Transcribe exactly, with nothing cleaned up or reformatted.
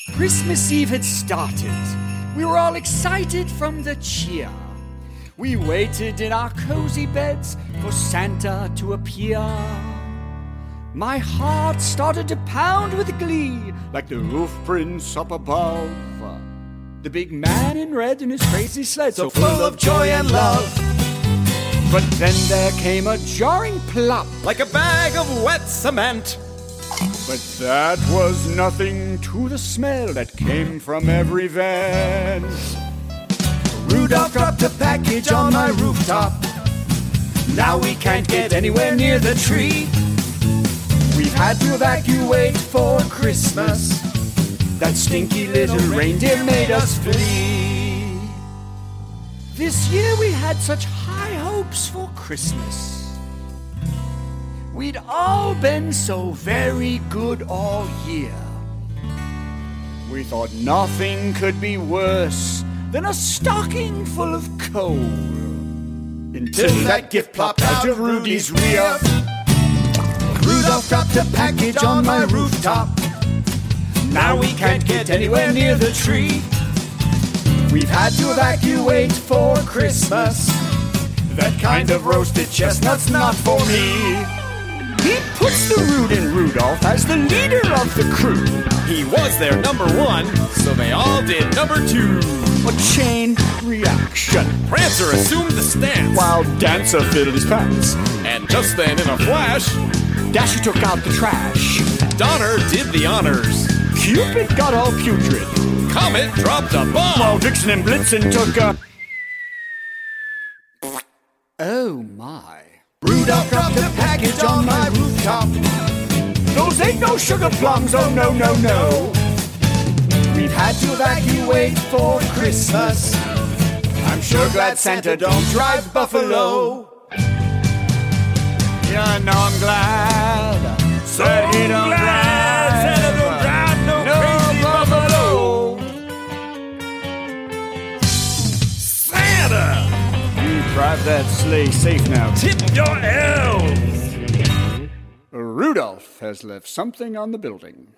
Christmas Eve had started. We were all excited from the cheer. We waited in our cozy beds for Santa to appear. My heart started to pound with glee, like the roof prince up above. The big man in red in his crazy sled, so full of joy and love. But then there came a jarring plop, like a bag of wet cement. But that was nothing to the smell that came from every van. Rudolph dropped a package on my rooftop. Now we can't get anywhere near the tree. We've had to evacuate for Christmas. That stinky little reindeer made us flee. This year we had such high hopes for Christmas. We'd all been so very good all year. We thought nothing could be worse than a stocking full of coal. Until that gift plopped out of Rudy's rear. Rudolph dropped a package on my rooftop. Now we can't get anywhere near the tree. We've had to evacuate for Christmas. That kind of roasted chestnut's not for me. He puts the root in Rudolph as the leader of the crew. He was their number one, so they all did number two. A chain reaction. Prancer assumed the stance, while Dancer filled his pants. And just then, in a flash, Dasher took out the trash. Donner did the honors. Cupid got all putrid. Comet dropped a bomb, while Vixen and Blitzen took a... Oh my. Rudolph dropped a package on my rooftop. Those ain't no sugar plums, oh no, no, no. We've had to evacuate for Christmas. I'm sure glad Santa don't drive Buffalo. Yeah, no, I'm glad. So that he don't glad drive, Santa don't drive no, no crazy Buffalo. Santa! You drive that sleigh safe now. Tip your elves! Rudolph has left something on the building.